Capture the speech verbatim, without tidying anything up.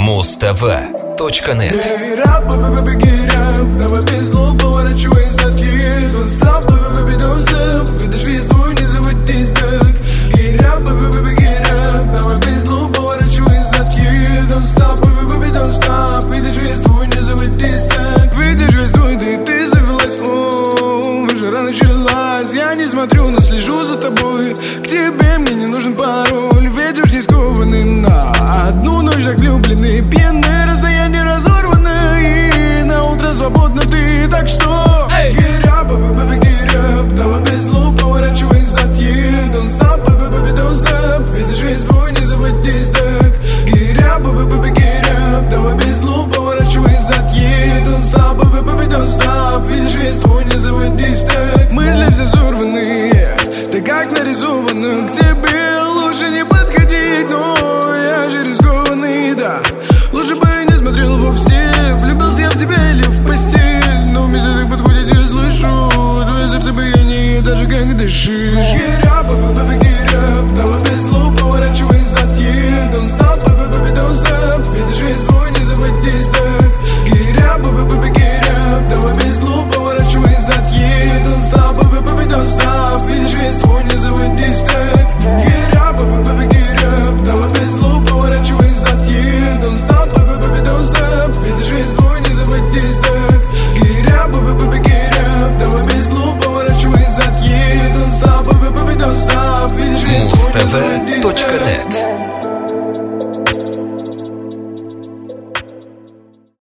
муз тв точка нет. Эй, рап, бэби, рэп, давай без слов поворачивай задки. Don't stop, baby, don't stop. Видишь весь твой, не заводись так. Эй, рап, бэби, рэп, давай без слов поворачивай задки. Don't stop, baby, don't stop. Видишь весь твой, не заводись так. Видишь весь твой, да и ты завелась. О, жара началась. Я не смотрю, но слежу за тобой. К тебе мне не нужен пароль. Ведь уж не скованы на одну ночь, так влюблены, пьяные, расстояние разорвано, и на утро свободна ты, так что get up, baby, get up, давай без слов поворачивай задки. Don't stop, baby, don't stop. Видишь весь твой, не заводись так. Get up, baby, get up, давай без слов поворачивай задки. Don't stop, baby, don't stop. Видишь весь твой, не заводись так. Мысли все сорваны,